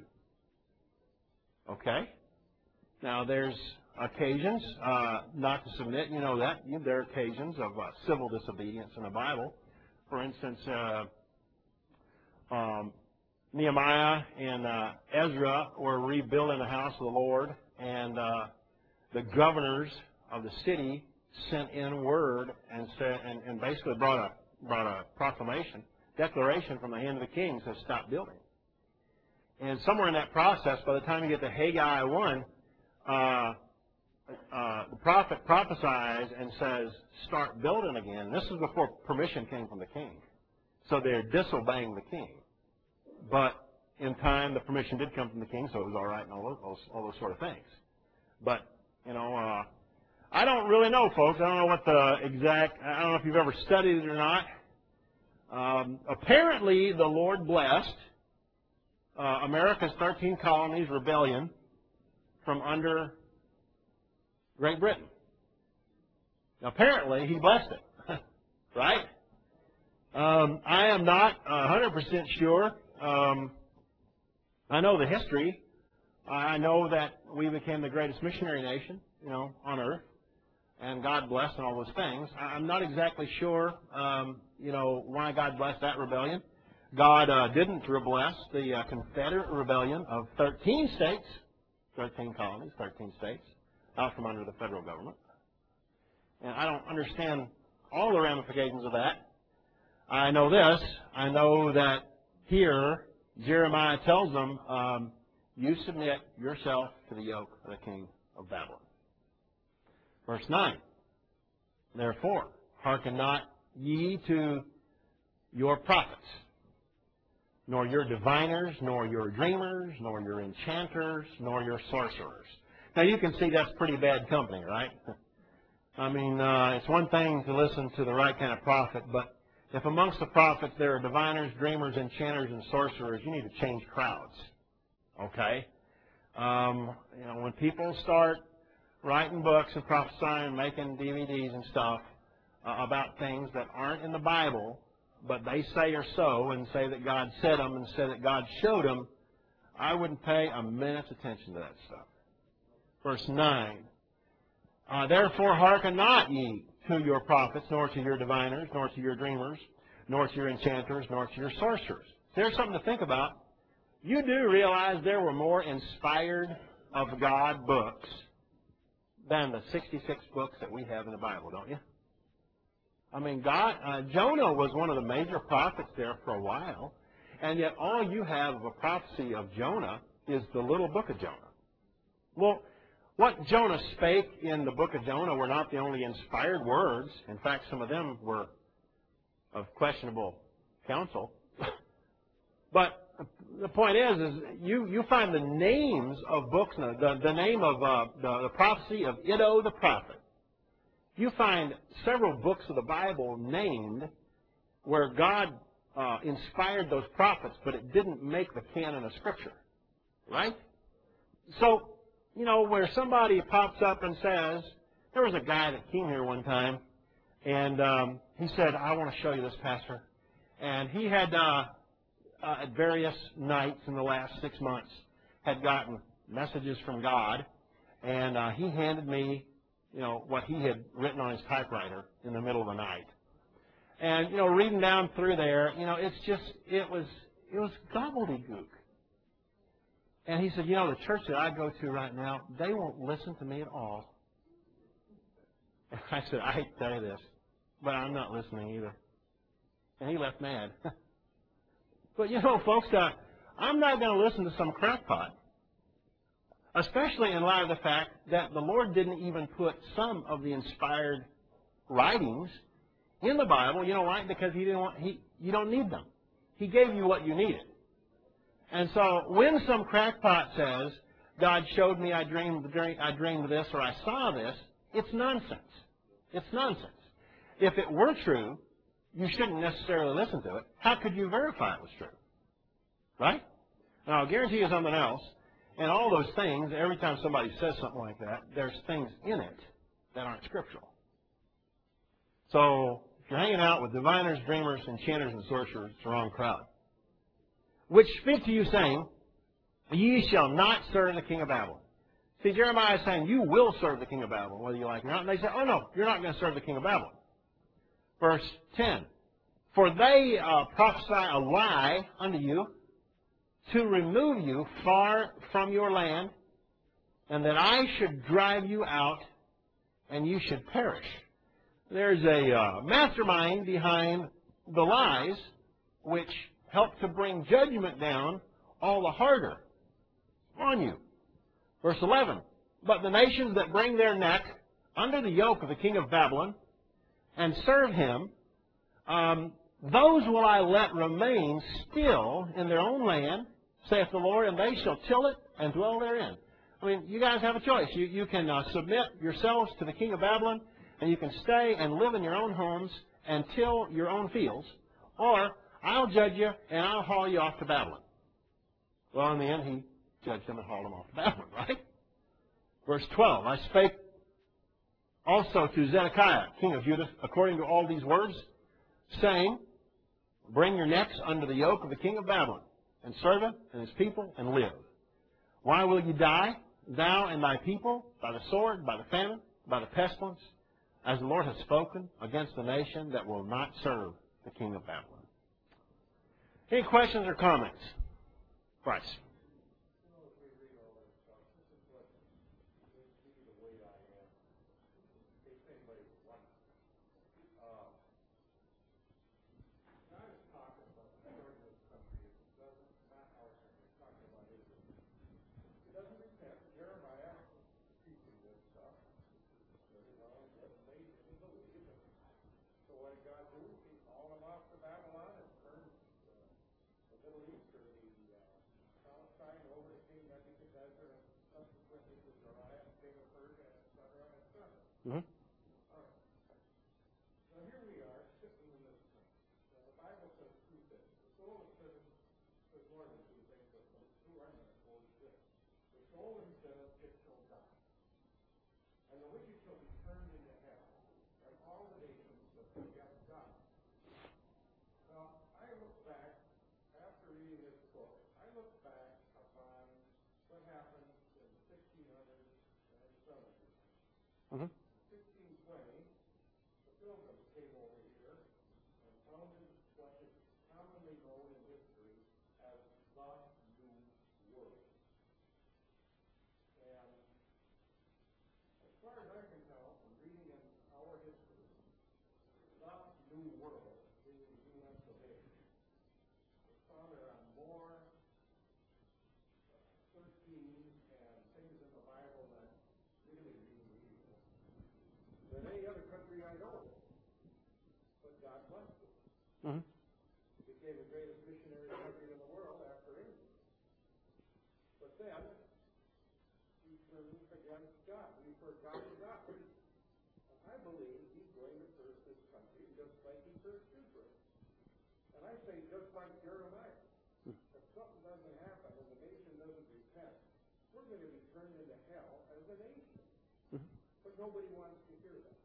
Okay? Now, there's occasions uh, not to submit. You know that. There are occasions of uh, civil disobedience in the Bible. For instance, uh, um, Nehemiah and uh, Ezra were rebuilding the house of the Lord, and uh, the governors of the city sent in word and said, and, and basically brought a brought a proclamation, declaration from the hand of the king, says stop building. And somewhere in that process, by the time you get to Haggai one, uh, uh, the prophet prophesies and says start building again. This is before permission came from the king, so they're disobeying the king. But in time, the permission did come from the king, so it was all right and all those, all those sort of things. But, you know, uh, I don't really know, folks. I don't know what the exact, I don't know if you've ever studied it or not. Um, apparently, the Lord blessed uh, America's thirteen colonies rebellion from under Great Britain. Apparently, he blessed it, right? Um, I am not one hundred percent sure. Um, I know the history. I know that we became the greatest missionary nation, you know, on earth, and God blessed and all those things. I'm not exactly sure, um, you know, why God blessed that rebellion. God uh, didn't bless the uh, Confederate rebellion of thirteen states, thirteen colonies, thirteen states, out from under the federal government. And I don't understand all the ramifications of that. I know this. I know that here, Jeremiah tells them, um, you submit yourself to the yoke of the king of Babylon. Verse nine, therefore, hearken not ye to your prophets, nor your diviners, nor your dreamers, nor your enchanters, nor your sorcerers. Now, you can see that's pretty bad company, right? I mean, uh, it's one thing to listen to the right kind of prophet, but if amongst the prophets there are diviners, dreamers, enchanters, and sorcerers, you need to change crowds. Okay? Um, you know, when people start writing books and prophesying, making D V Ds and stuff uh, about things that aren't in the Bible, but they say are so, and say that God said them and say that God showed them, I wouldn't pay a minute's attention to that stuff. Verse nine, uh, therefore hearken not ye to your prophets, nor to your diviners, nor to your dreamers, nor to your enchanters, nor to your sorcerers. There's something to think about. You do realize there were more inspired of God books than the sixty-six books that we have in the Bible, don't you? I mean, God, uh, Jonah was one of the major prophets there for a while, and yet all you have of a prophecy of Jonah is the little book of Jonah. Well, what Jonah spake in the book of Jonah were not the only inspired words. In fact, some of them were of questionable counsel. But the point is, is you, you find the names of books, the, the name of uh, the, the prophecy of Iddo the prophet. You find several books of the Bible named where God uh, inspired those prophets, but it didn't make the canon of Scripture. Right? So, you know, where somebody pops up and says, there was a guy that came here one time, and um, he said, I want to show you this, Pastor. And he had, uh, uh, at various nights in the last six months, had gotten messages from God, and uh, he handed me, you know, what he had written on his typewriter in the middle of the night. And, you know, reading down through there, you know, it's just, it was, it was gobbledygook. And he said, you know, the church that I go to right now, they won't listen to me at all. And I said, I hate to tell you this, but I'm not listening either. And he left mad. But, you know, folks, uh, I'm not going to listen to some crackpot, especially in light of the fact that the Lord didn't even put some of the inspired writings in the Bible. You know why? Because he didn't want, he, you don't need them. He gave you what you needed. And so when some crackpot says, God showed me I dreamed, I dreamed this or I saw this, it's nonsense. It's nonsense. If it were true, you shouldn't necessarily listen to it. How could you verify it was true? Right? Now, I'll guarantee you something else. And all those things, every time somebody says something like that, there's things in it that aren't scriptural. So, if you're hanging out with diviners, dreamers, enchanters, and sorcerers, it's the wrong crowd. Which speak to you, saying, ye shall not serve the king of Babylon. See, Jeremiah is saying, you will serve the king of Babylon, whether you like it or not. And they say, oh no, you're not going to serve the king of Babylon. Verse ten, for they uh, prophesy a lie unto you, to remove you far from your land, and that I should drive you out, and you should perish. There's a uh, mastermind behind the lies, which help to bring judgment down all the harder on you. Verse eleven, but the nations that bring their neck under the yoke of the king of Babylon, and serve him, um, those will I let remain still in their own land, saith the Lord, and they shall till it and dwell therein. I mean, you guys have a choice. You, you can uh, submit yourselves to the king of Babylon, and you can stay and live in your own homes and till your own fields, or I'll judge you and I'll haul you off to Babylon. Well, in the end, he judged them and hauled them off to Babylon, right? Verse twelve, I spake also to Zedekiah, king of Judah, according to all these words, saying, bring your necks under the yoke of the king of Babylon, and serve him and his people, and live. Why will you die, thou and thy people, by the sword, by the famine, by the pestilence, as the Lord has spoken against the nation that will not serve the king of Babylon? Any questions or comments? Bryce. Mm-hmm. Now here we are, sitting in this place. Now the Bible says two things. The soul says there's more than two things, but those two are not always good. The soul says it shall die. And the wicked shall be turned into hell, and all the nations that forget God. Now, I look back, after reading this book, I look back upon what happened in sixteen seventy. Mm-hmm. sixteen twenty, the Pilgrims came over here and founded what is commonly known in history as the New World. And as far as I can tell from reading in our history, the New World, meaning New Civilization, was founded on more thirteen and things in the Bible that really mean evil than any other country I know. But God blessed it. Mm-hmm. It became the greatest missionary country in the world after England. But then, we turned against God. We forgot God. And I believe he's going to curse this country just like he cursed Israel. And I say just like Jeremiah. If something doesn't happen and the nation doesn't repent, we're going to be turned into hell as a nation. Mm-hmm. But nobody wants to hear that.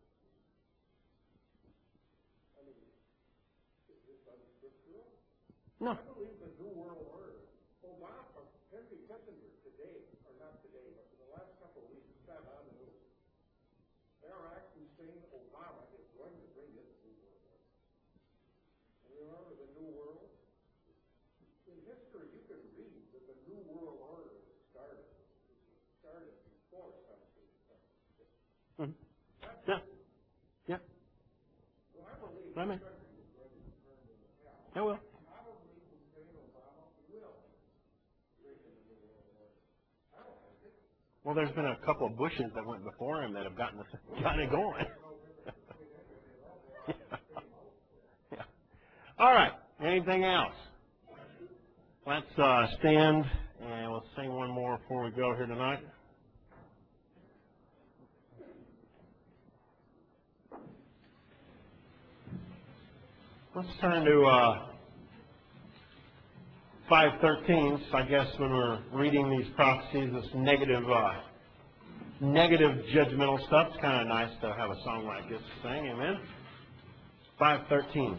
I mean, is this unscriptural? No. I believe the New World Order. Obama, Henry Kissinger today, or not today, but in the last couple of weeks, sat on the news. They are actually saying Obama is going to bring this New World Order. And remember the New World? In history, you can read that the New World Order was started. It started before seventeen seventy-six. Mm-hmm. Yeah. Yeah. So I believe I mean, this country is going to be turned into hell. I will. Probably Hussein Obama will bring in the New World Order. I don't think it. Well, there's been a couple of Bushes that went before him that have gotten, gotten it going. Yeah. Yeah. All right. Anything else? Let's uh, stand and we'll sing one more before we go here tonight. Let's turn to uh, five thirteen. So I guess when we're reading these prophecies, this negative, uh, negative judgmental stuff, it's kind of nice to have a song like this to sing. Amen. five thirteen.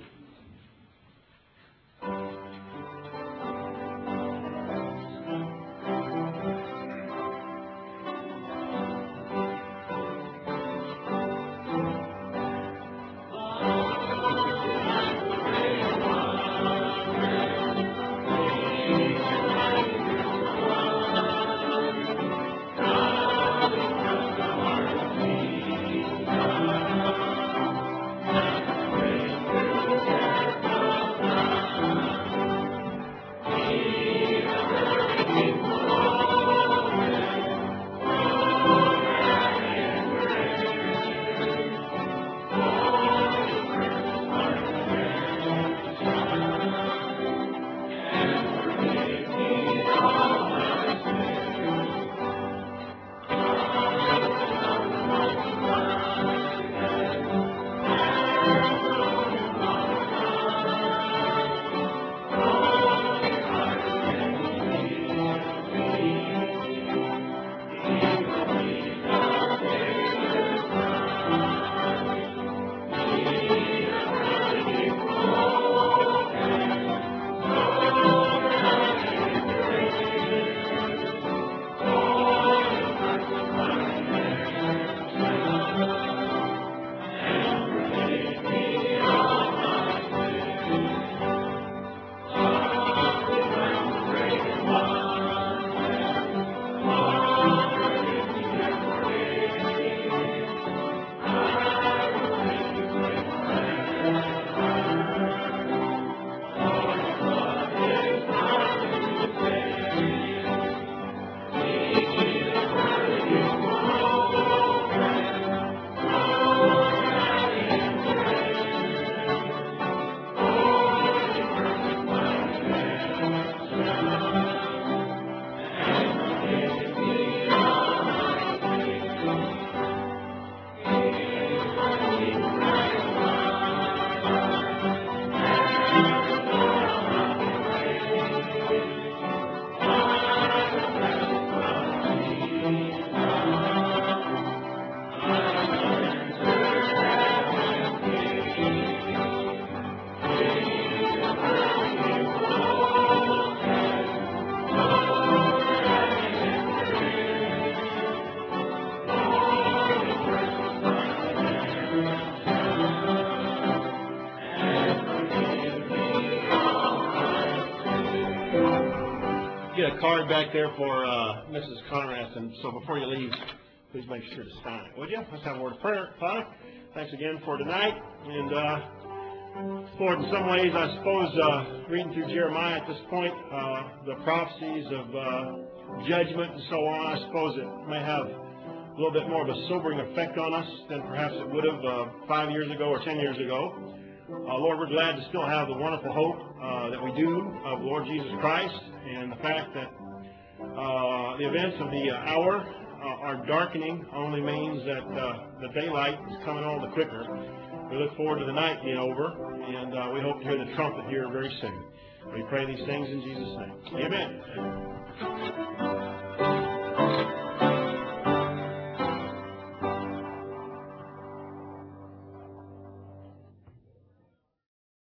Get a card back there for uh, Missus Conrad, and so before you leave, please make sure to sign it, would you? Let's have a word of prayer. Father, thanks again for tonight, and uh, Lord, in some ways, I suppose, uh, reading through Jeremiah at this point, uh, the prophecies of uh, judgment and so on, I suppose it may have a little bit more of a sobering effect on us than perhaps it would have uh, five years ago or ten years ago. Uh, Lord, we're glad to still have the wonderful hope uh, that we do of Lord Jesus Christ, and the fact that uh, the events of the uh, hour uh, are darkening only means that uh, the daylight is coming all the quicker. We look forward to the night being over, and uh, we hope to hear the trumpet here very soon. We pray these things in Jesus' name. Amen.